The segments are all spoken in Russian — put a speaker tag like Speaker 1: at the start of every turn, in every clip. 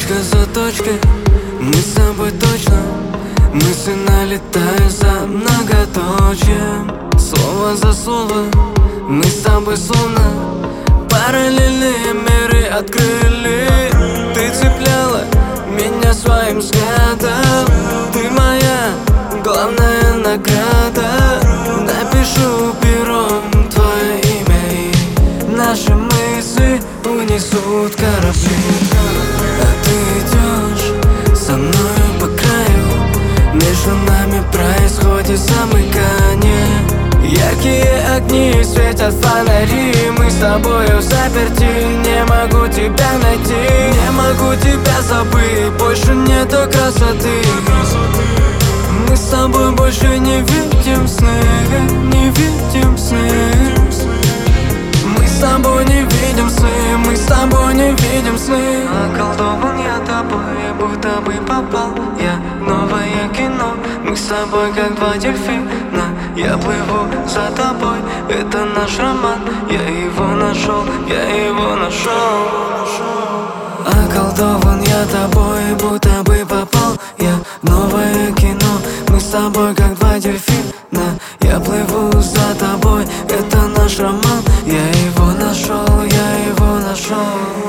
Speaker 1: Точка за точкой, мы с тобой точно. Мысли налетают за многоточием. Слово за слово, мы с тобой словно параллельные миры открыли. Ты цепляла меня своим взглядом. Ты моя главная награда. Напишу пером твое имя, и наши мысли унесут корабли. А ты идешь со мною по краю. Между нами происходит замыкание. Яркие огни светят фонари. Мы с тобою заперти, не могу тебя найти. Не могу тебя забыть, больше нету красоты. Мы с тобой больше не видим сны, не видим сны. Мы с тобой не видим сны, мы с тобой не видим сны. Околдован я тобой, будто бы попал я в новое кино. Мы с тобой как два дельфина, я плыву за тобой. Это наш роман, я его нашел, я его нашел. Околдован я тобой, будто бы попал я в новое кино. Мы с тобой как два дельфина, я плыву за тобой. Это наш роман, я его нашел, я его нашел.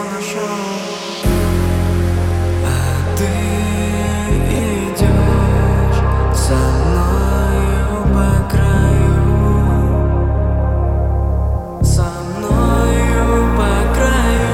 Speaker 1: А ты идешь со мною по краю, со мною по краю.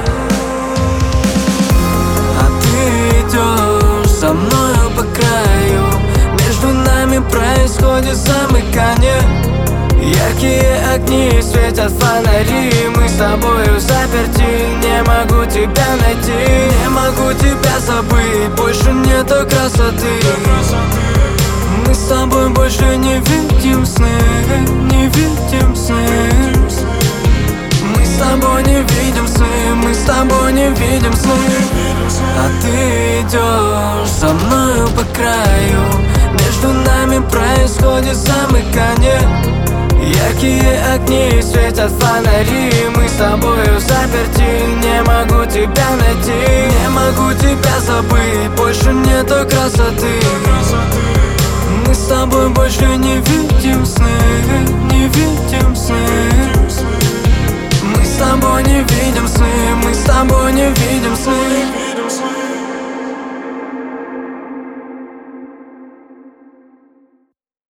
Speaker 1: А ты идешь со мною по краю. Между нами происходит замыкание. Яркие огни светят фонари. Мы с тобою заперти, не могу тебя найти. Не могу тебя забыть, больше нету красоты. Мы с тобой больше не видим сны, не видим сны. Мы с тобой не видим сны, мы с тобой не видим сны. А ты идешь со мною по краю. Между нами происходит замыкание. Яркие огни светят фонари. Мы с тобою заперти, не могу тебя найти. Не могу тебя забыть, больше нету красоты. Мы с тобой больше не видим сны, не видим сны. Мы с тобой не видим сны, мы с тобой не видим сны.